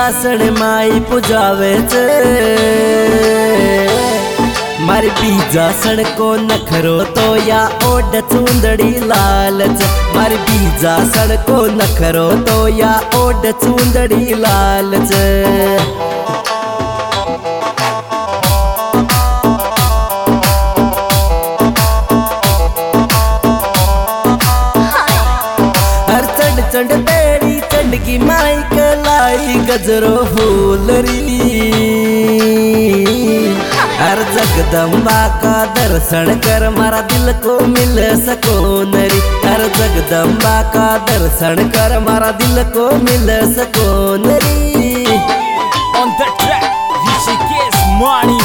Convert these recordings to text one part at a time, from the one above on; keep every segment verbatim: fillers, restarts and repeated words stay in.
बीजासण माई पुजावे छे। मारी बीजासण को नखरो तो या ओढ़ चूंदड़ी लाल छे। मारी बीजासण को नखरो तो या ओढ़ चूंदड़ी लाल छे। चंड तेरी चंड की माई कलाई गजरो फूलरी। हर जगदम्बा का दर्शन कर मारा दिल को मिल सकोनरी। हर जगदम्बा का दर्शन कर मारा दिल को मिल सकोनरी। On the track, Rishikesh Mani.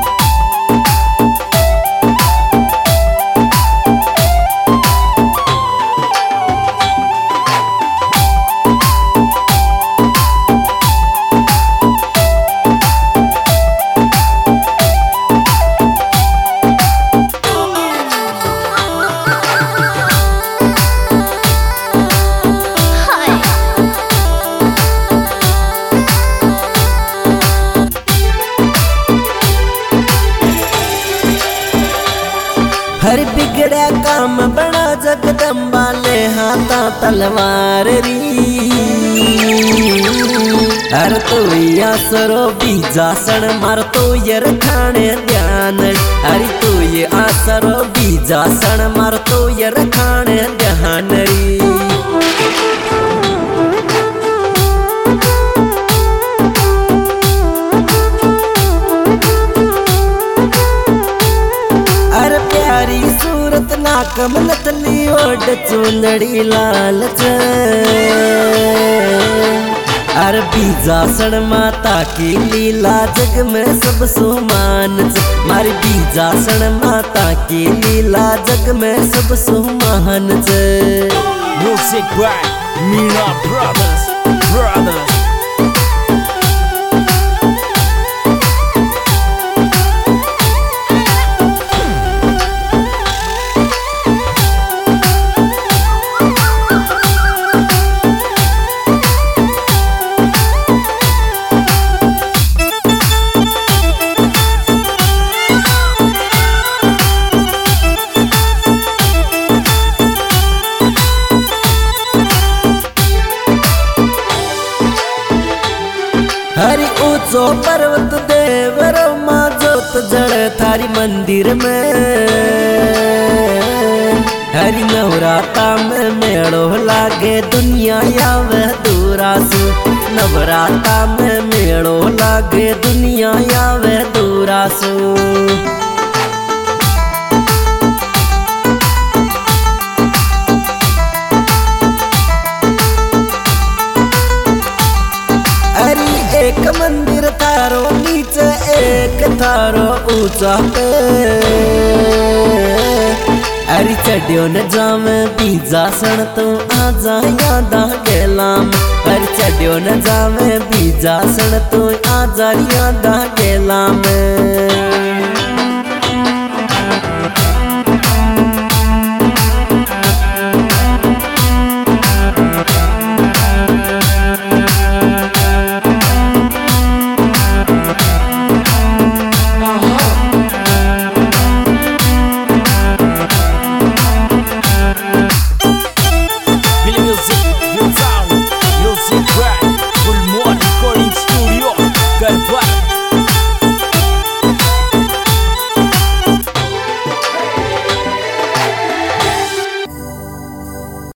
हर बिगड़ा काम बड़ा जगदम्बा ले हाथा तलवार री। हर तो या सरो बीजासण मार तो यर खाने ध्यान। हरी तो ये आसरो बीजासण मार तो यर खाने ध्यान री। सूरत नाकम नतली ओढ़ चूंदड़ी लाल छे। अर बीजासण माता की लीला जग में सब सुमान छे। मारी बीजासण माता की लीला जग में सब सुमान छे। Music by Meena Brothers, Brothers. Hari ऊंचो पर्वत देवरो माँ जोत जड़ थारी मंदिर में। हरि नवराता में मेड़ो लागे दुनिया आवे दूरासु। नवराता में मेड़ो लागे दुनिया आवे दूरासु। एक मंदिर थारो नीचे एक थारो ऊंचा पे। अरे चढ़ियो न जावे बीजासण तो आजा यादा गेलाम। अरे चढ़ियो न जावे बीजासण तो आजा यादा गेलाम।